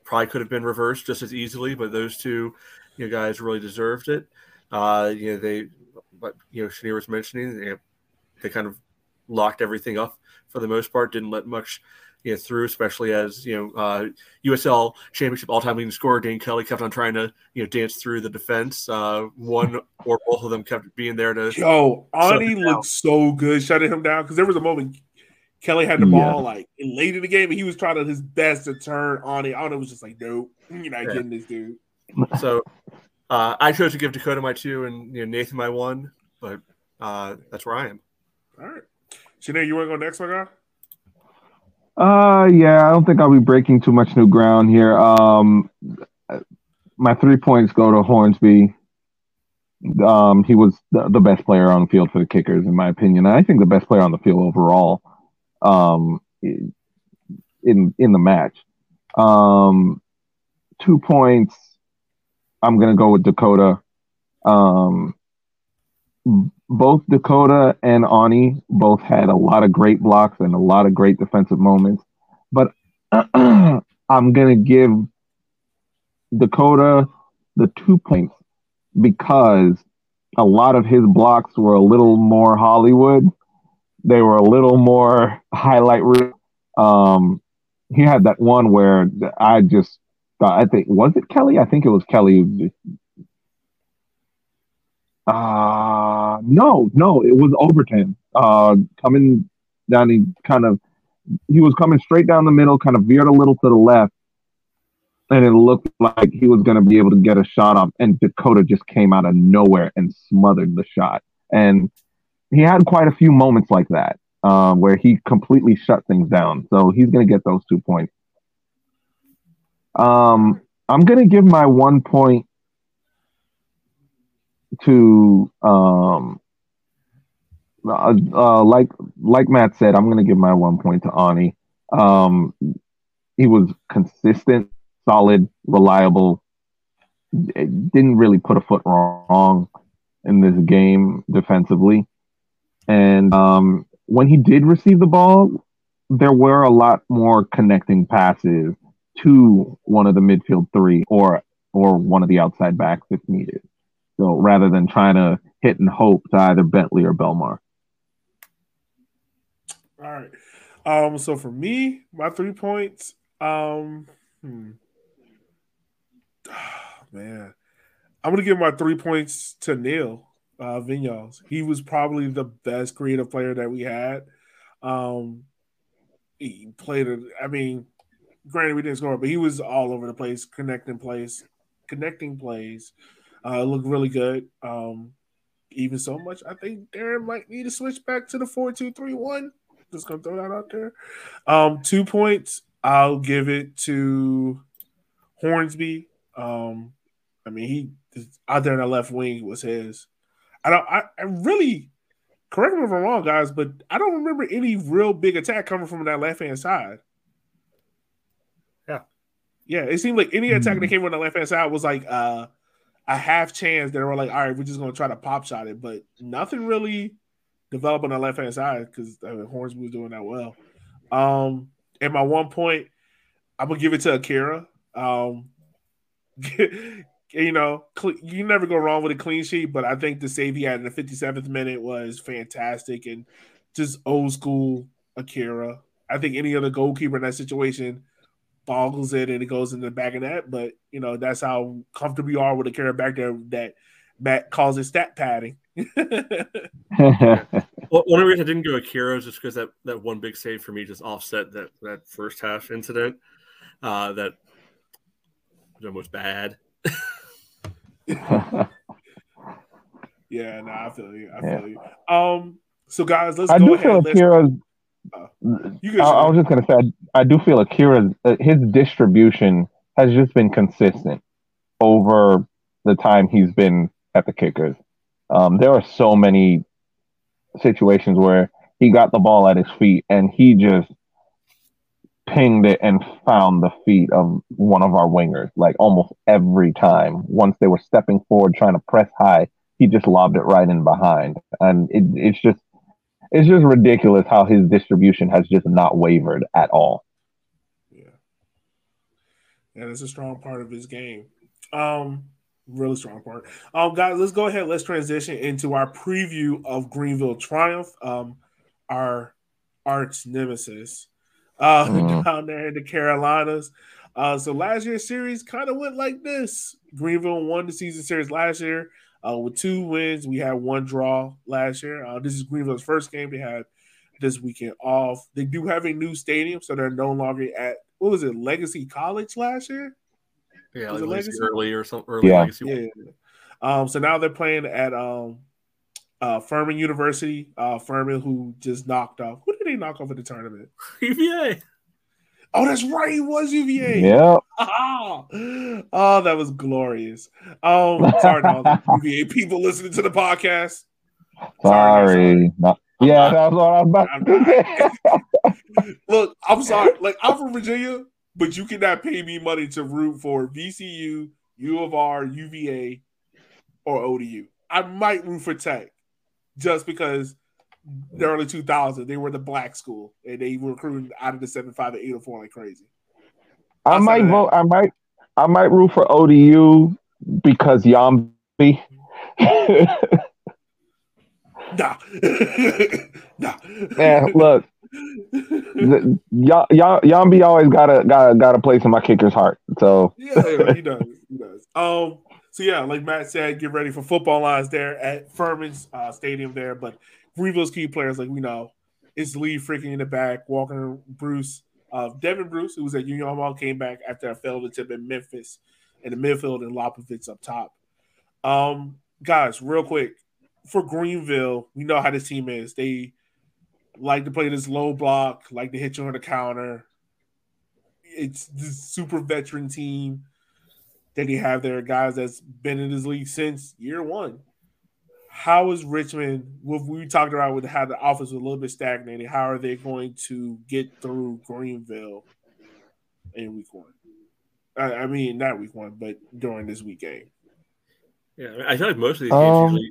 probably could have been reversed just as easily, but those two, you know, guys really deserved it. Uh, you know, they, but you know, Chenier was mentioning, they, they kind of locked everything up for the most part, didn't let much, you know, through, especially as, you know, uh, U S L Championship all-time leading scorer Dane Kelly kept on trying to, you know, dance through the defense. Uh, one or both of them kept being there to. Yo, Ani looked so good shutting him down because there was a moment Kelly had the ball Yeah. like late in the game and he was trying to his best to turn Ani. Ani was just like, nope, you're not Yeah. getting this dude. So uh, I chose to give Dakota my two and, you know, Nathan my one, but uh, that's where I am. All right. Sinead, you want to go next, my guy? Uh, yeah, I don't think I'll be breaking too much new ground here. Um, my three points go to Hornsby. Um, he was the, the best player on the field for the Kickers, in my opinion. I think the best player on the field overall, um, in in the match. Um, two points. I'm gonna go with Dakota. Um, both Dakota and Ani both had a lot of great blocks and a lot of great defensive moments, but I'm gonna give Dakota the two points because a lot of his blocks were a little more Hollywood. They were a little more highlight reel. Um, he had that one where I just thought, I think, was it Kelly? I think it was Kelly. Uh, no, no, it was Overton. Uh, coming down, he kind of, he was coming straight down the middle, kind of veered a little to the left, and it looked like he was going to be able to get a shot off, and Dakota just came out of nowhere and smothered the shot. And he had quite a few moments like that, um, where he completely shut things down. So he's going to get those two points. Um, I'm going to give my one point to, um, uh, uh, like like Matt said, I'm going to give my one point to Ani. Um, he was consistent, solid, reliable. It didn't really put a foot wrong in this game defensively. And um, when he did receive the ball, there were a lot more connecting passes to one of the midfield three or or one of the outside backs if needed. So rather than trying to hit and hope to either Bentley or Belmar. All right. Um, so for me, my three points, um, hmm. oh, man, I'm gonna give my three points to Neil uh, Vinyals. He was probably the best creative player that we had. Um, he played it. I mean, granted we didn't score, but he was all over the place, connecting plays, connecting plays. Uh, looked really good. Um, even so much, I think Darren might need to switch back to the four two three one. Just gonna throw that out there. Um, two points. I'll give it to Hornsby. Um, I mean, he out there in the left wing was his. I don't. I, I really correct me if I'm wrong, guys, but I don't remember any real big attack coming from that left hand side. Yeah, yeah. It seemed like any attack that came from the left hand side was like uh, a half chance. They were like, all right, we're just gonna try to pop shot it, but nothing really developed on the left hand side because I mean, Hornsby was doing that well. Um, and my one point, I'm gonna give it to Akira. Um, you know, cl- you never go wrong with a clean sheet, but I think the save he had in the fifty-seventh minute was fantastic and just old school Akira. I think any other goalkeeper in that situation boggles it and it goes in the back of that, but you know, that's how comfortable you are with Akira back there that Matt calls it stat padding. Well, one reason I didn't go Akira is just because that, that one big save for me just offset that, that first half incident. Uh, that was almost bad. Yeah, no, I feel you. I Yeah. feel you. Um, so guys, let's I go do ahead. feel Let's, Akira's. uh, I, you can I was just gonna say, I, I do feel Akira's uh, his distribution has just been consistent over the time he's been at the Kickers. Um, there are so many situations where he got the ball at his feet and he just pinged it and found the feet of one of our wingers, like almost every time. Once they were stepping forward, trying to press high, he just lobbed it right in behind. And it, it's just, it's just ridiculous how his distribution has just not wavered at all. Yeah. and it's a strong part of his game. Um, really strong part. Um, guys, let's go ahead. Let's transition into our preview of Greenville Triumph. Um, our arch nemesis uh, Mm. down there in the Carolinas. Uh, so last year's series kind of went like this. Greenville won the season series last year uh, with two wins. We had one draw last year. Uh, this is Greenville's first game. They had this weekend off. They do have a new stadium, so they're no longer at, what was it, Legacy College last year? Yeah, Was like it Legacy Legacy? early or some early Yeah. Legacy. Yeah. Um, so now they're playing at um, uh, Furman University. Uh, Furman, who just knocked off. Who did they knock off at the tournament? U V A. Oh, that's right. It was U V A. Yeah. Oh, that was glorious. Um, sorry to all the U V A people listening to the podcast. Sorry, Sorry. No. Yeah, that's what I was about to say. Look, I'm sorry. Like, I'm from Virginia, but you cannot pay me money to root for V C U, U of R, U V A, or O D U. I might root for Tech just because the early two thousands, they were the black school, and they were recruiting out of the seven five and eight oh four like crazy. I Outside might of that- vote. I might. I might root for O D U because Yambi. Nah. Nah. Man, look, the- Y- Y- Yambi always got a got a, got a place in my kicker's heart. So Yeah, yeah, he does. He does. Um. So yeah, like Matt said, get ready for football lines there at Furman's uh, stadium there. But Greenville's key players, like we know, is Lee freaking in the back, Walker Bruce, uh, Devin Bruce, who was at Union Hall, came back after a failed attempt in Memphis, in the midfield, and Lopovitz up top. Um, guys, real quick for Greenville, we know how this team is. They like to play this low block, like to hit you on the counter. It's this super veteran team that they have there, guys that's been in this league since year one. How is Richmond, what we talked about with how the offense was a little bit stagnated, how are they going to get through Greenville in week one? I, I mean, not week one, but during this week game. Yeah, I feel like most of these games Um, usually.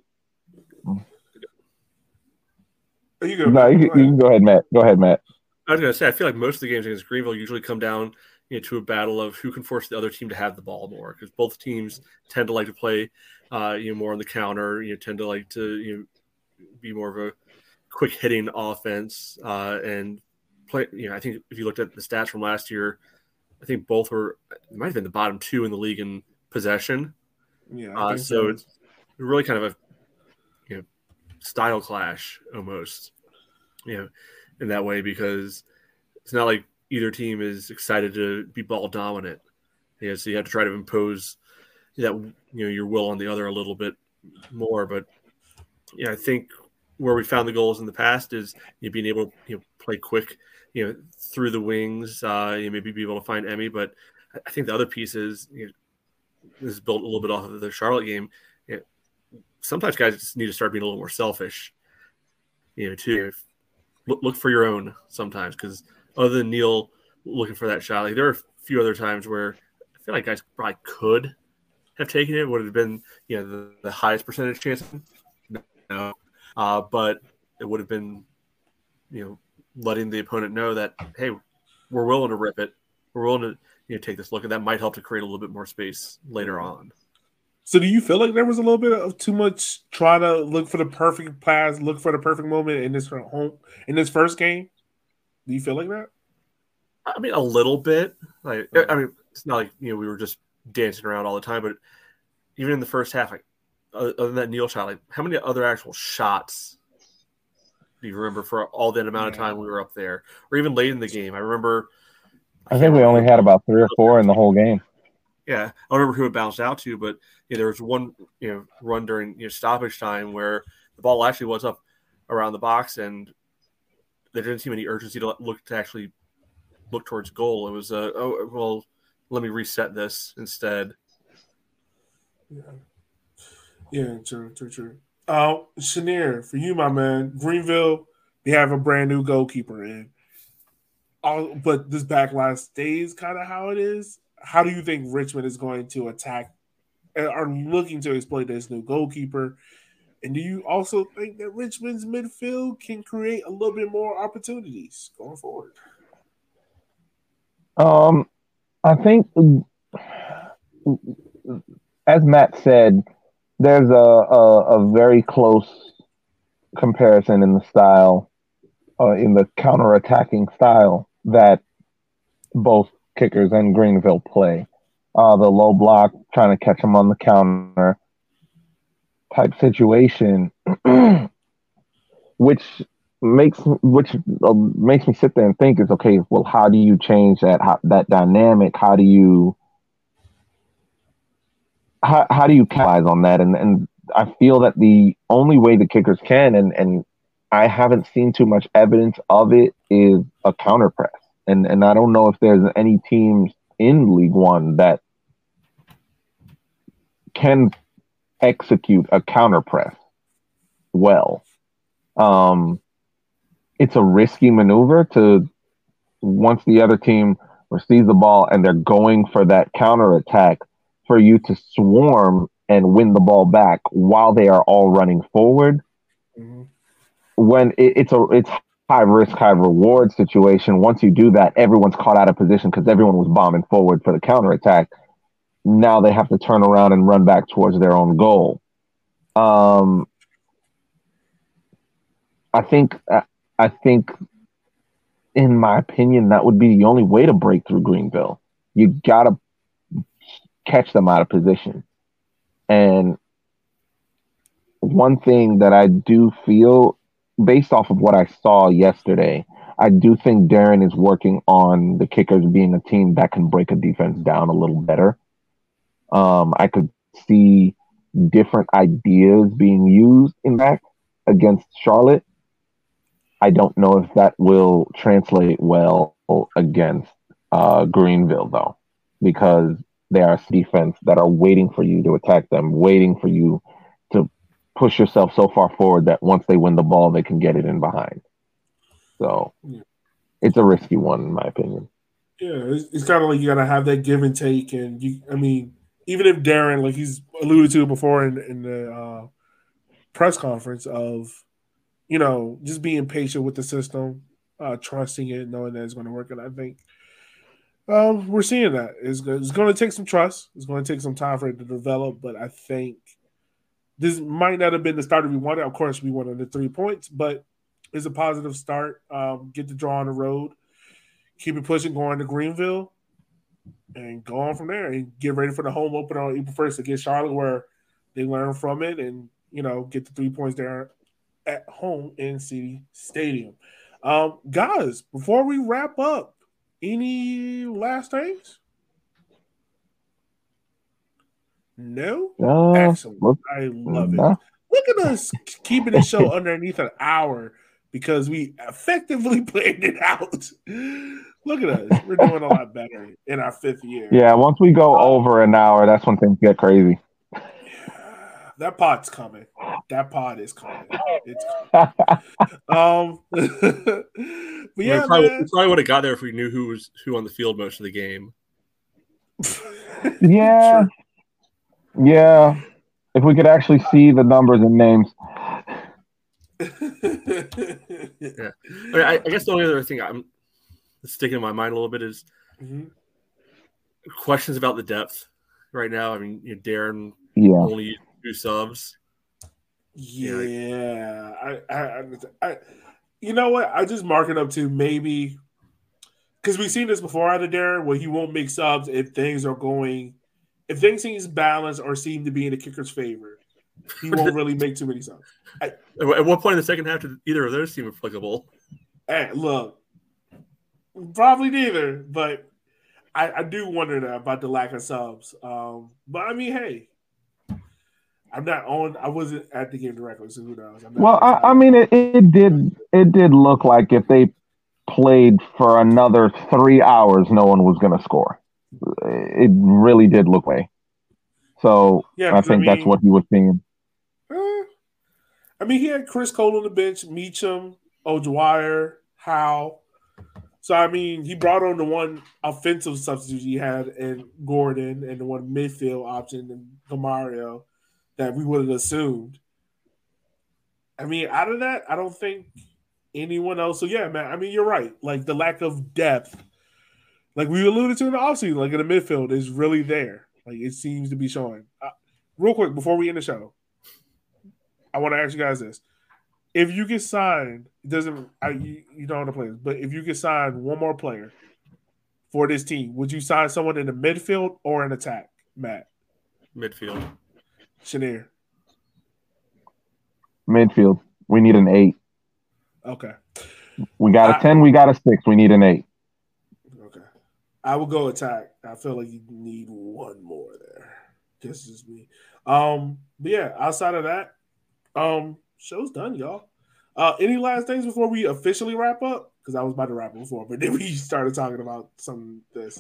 Oh, you go, no, you, go you ahead. can go ahead, Matt. Go ahead, Matt. I was gonna say I feel like most of the games against Greenville usually come down, you know, to a battle of who can force the other team to have the ball more, because both teams tend to like to play, uh, you know, more on the counter. You know, tend to like to you know be more of a quick hitting offense uh, and play. You know, I think if you looked at the stats from last year, I think both were it might have been the bottom two in the league in possession. Yeah, I Uh, think so it's really kind of a you know style clash almost, you know, in that way, because it's not like either team is excited to be ball dominant. Yeah, so you have to try to impose that you know your will on the other a little bit more. But yeah, I think where we found the goals in the past is you know, being able to you know play quick, you know, through the wings. Uh, you maybe be able to find Emmy, but I think the other piece is you know, this is built a little bit off of the Charlotte game. You know, sometimes guys just need to start being a little more selfish. You know, too. Look, look for your own sometimes, because other than Neil looking for that shot, like there are a few other times where I feel like guys probably could have taken it. Would it have been you know the, the highest percentage chance? No, uh, but it would have been you know letting the opponent know that hey, we're willing to rip it. We're willing to you know take this look, and that might help to create a little bit more space later on. So do you feel like there was a little bit of too much trying to look for the perfect pass, look for the perfect moment in this home in this first game? Do you feel like that? I mean, a little bit. Like, I mean, it's not like you know we were just dancing around all the time, but even in the first half, like other than that Neil shot, like how many other actual shots do you remember for all that amount of time we were up there, or even late in the game? I remember. I think we only had about three or four in the whole game. Yeah, I don't remember who it bounced out to, but you know, there was one you know run during you know stoppage time where the ball actually was up around the box, and there didn't seem any urgency to look to actually look towards goal. It was uh, oh well, let me reset this instead. Yeah, yeah, true, true, true. Uh, Chenier, for you, my man, Greenville, they have a brand new goalkeeper in. All, but this backline stays kind of how it is. How do you think Richmond is going to attack and are looking to exploit this new goalkeeper? And do you also think that Richmond's midfield can create a little bit more opportunities going forward? Um, I think as Matt said, there's a, a, a very close comparison in the style, uh, in the counter-attacking style that both Kickers and Greenville play. Uh, the low block, trying to catch them on the counter type situation, which makes which uh, makes me sit there and think is okay. Well, how do you change that how, that dynamic? How do you how, how do you capitalize on that? And and I feel that the only way the Kickers can, and and I haven't seen too much evidence of it, is a counter press. And and I don't know if there's any teams in League One that can execute a counter press well. Um, it's a risky maneuver to, once the other team receives the ball and they're going for that counter attack, for you to swarm and win the ball back while they are all running forward. Mm-hmm. When it, it's a it's high risk, high reward situation. Once you do that, everyone's caught out of position because everyone was bombing forward for the counter attack. Now they have to turn around and run back towards their own goal. Um, I think, I think, in my opinion, that would be the only way to break through Greenville. You gotta catch them out of position. And one thing that I do feel, based off of what I saw yesterday, I do think Darren is working on the Kickers being a team that can break a defense down a little better. Um, I could see different ideas being used in that against Charlotte. I don't know if that will translate well against uh, Greenville, though, because they are a defense that are waiting for you to attack them, waiting for you to push yourself so far forward that once they win the ball, they can get it in behind. So yeah. It's a risky one, in my opinion. Yeah, it's, it's kind of like you got to have that give and take. And, you, I mean, even if Darren, like he's alluded to before in, in the uh, press conference of, you know, just being patient with the system, uh, trusting it, knowing that it's going to work. And I think um, we're seeing that. It's, it's going to take some trust. It's going to take some time for it to develop. But I think this might not have been the starter we wanted. Of course, we wanted the three points, but it's a positive start. Um, get the draw on the road. Keep it pushing, going to Greenville, and go on from there. And get ready for the home opener on April first against Charlotte, where they learn from it and, you know, get the three points there at home in City Stadium. Um, guys, before we wrap up, any last things? No? Uh, Excellent. look, I love no. it. Look at us keeping the show underneath an hour because we effectively planned it out. Look at us. We're doing a lot better in our fifth year. Yeah, once we go um, over an hour, that's when things get crazy. That pod's coming. That pod is coming. It's coming. um, but yeah, we probably, man. we probably would have got there if we knew who was who on the field most of the game. Yeah, yeah. If we could actually see the numbers and names. Yeah, I, mean, I, I guess the only other thing I'm sticking in my mind a little bit is mm-hmm. questions about the depth right now. I mean, you know, Darren yeah. only used two subs. Yeah, yeah. I, I, I, you know what? I just mark it up to maybe because we've seen this before out of Darren, where he won't make subs if things are going, if things seems balanced or seem to be in the kicker's favor. He won't really make too many subs. I, At what point in the second half did either of those seem applicable? Hey, look, probably neither, but I, I do wonder that about the lack of subs. Um, but I mean, hey, I'm not on. I wasn't at the game directly, so who knows? Well, I, I mean, it, it did it did look like if they played for another three hours, no one was going to score. It really did look like. So yeah, I think I mean, that's what he was seeing. Uh, I mean, he had Chris Cole on the bench, Meacham, O'Dwyer, Howe. So, I mean, he brought on the one offensive substitute he had in Gordon and the one midfield option in Gamario that we would have assumed. I mean, out of that, I don't think anyone else. So, yeah, man, I mean, you're right. Like, the lack of depth, like we alluded to in the offseason, like in the midfield, is really there. Like it seems to be showing. Uh, real quick before we end the show, I want to ask you guys this: if you get signed, it doesn't I, you, you don't know the players, but if you get signed one more player for this team, would you sign someone in the midfield or an attack, Matt? Midfield. Chenier. Midfield. We need an eight. Okay. We got a I, ten. We got a six. We need an eight. Okay. I will go attack. I feel like you need one more there. This is me. Um, but yeah, outside of that, um, show's done, y'all. Uh, any last things before we officially wrap up? Because I was about to wrap up before, but then we started talking about some of this.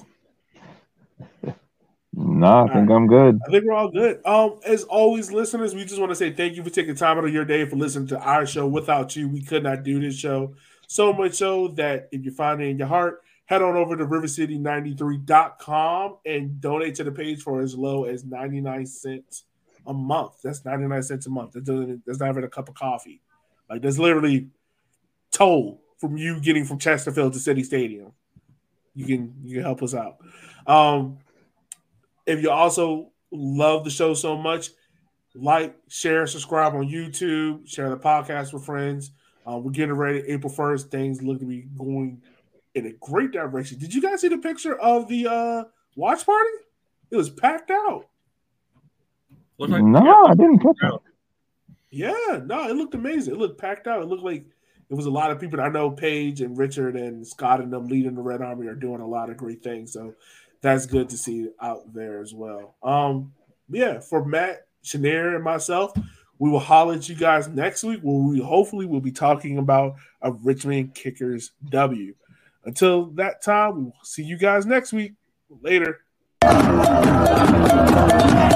No, I think right. I'm good. I think we're all good. Um, as always, listeners, we just want to say thank you for taking time out of your day for listening to our show. Without you, we could not do this show. So much so that if you find it in your heart, head on over to river city ninety-three dot com and donate to the page for as low as ninety-nine cents a month. That's ninety-nine cents a month. That doesn't, that's not even a cup of coffee. Like, that's literally toll from you getting from Chesterfield to City Stadium. You can you can help us out. Um, if you also love the show so much, like, share, subscribe on YouTube, share the podcast with friends. Uh, we're getting ready. April first, things look to be going in a great direction. Did you guys see the picture of the uh, watch party? It was packed out. Looked like, no, yeah, I didn't catch that. Yeah, no, it looked amazing. It looked packed out. It looked like it was a lot of people. I know Paige and Richard and Scott and them leading the Red Army are doing a lot of great things. So that's good to see out there as well. Um, yeah, for Matt, Chenier, and myself, we will holler at you guys next week where we hopefully will be talking about a Richmond Kickers W. Until that time, we will see you guys next week. Later.